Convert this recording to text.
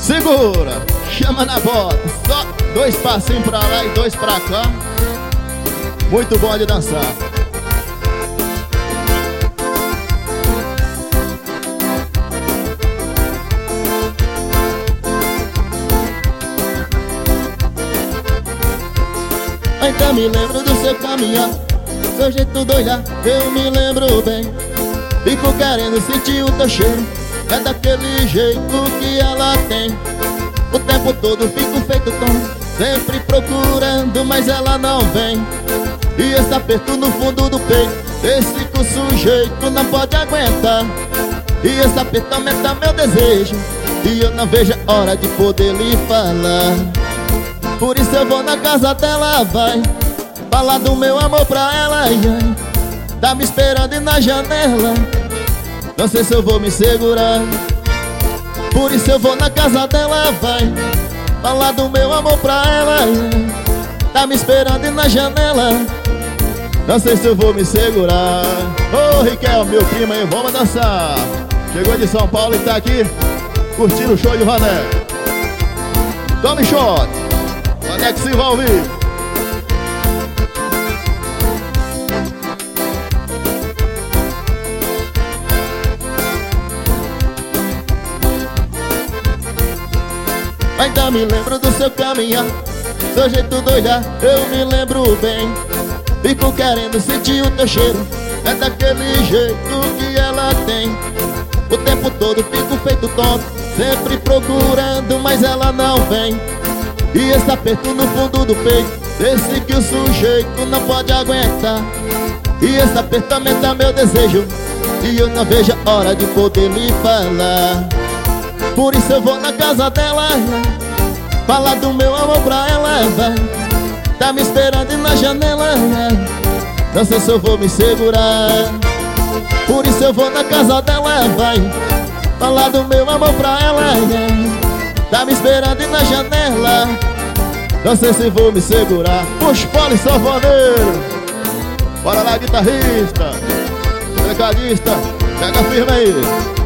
Segura, chama na bota. Só 2 passinhos pra lá e 2 pra cá. Muito bom de dançar. Ainda me lembro do seu caminhar, seu jeito doida, eu me lembro bem. Fico querendo sentir o teu cheiro, é daquele jeito que ela tem. O tempo todo fico feito tonto, sempre procurando, mas ela não vem. E esse aperto no fundo do peito, esse que o sujeito não pode aguentar. E esse aperto aumenta meu desejo, e eu não vejo a hora de poder lhe falar. Por isso eu vou na casa dela, vai falar do meu amor pra ela, ai, ai. Tá me esperando e na janela, não sei se eu vou me segurar. Por isso eu vou na casa dela, vai falar do meu amor pra ela, ai, ai. Tá me esperando e na janela, não sei se eu vou me segurar. Ô Riquel, meu primo aí, vamos dançar. Chegou de São Paulo e tá aqui curtindo o show de Vané. Tome shot, Vané que se vai ouvir. Ainda me lembro do seu caminhar, seu jeito doida, eu me lembro bem. Fico querendo sentir o teu cheiro, é daquele jeito que ela tem. O tempo todo fico feito tonto, sempre procurando, mas ela não vem. E esse aperto no fundo do peito, esse que o sujeito não pode aguentar. E esse aperto aumenta meu desejo, e eu não vejo a hora de poder lhe falar. Por isso eu vou na casa dela, falar do meu amor pra ela, vai. Tá me esperando e na janela, não sei se eu vou me segurar. Por isso eu vou na casa dela, vai falar do meu amor pra ela, tá me esperando e na janela, não sei se vou me segurar. Puxa, Poli Sanfoneiro, bora lá, guitarrista, tecladista, pega firme aí.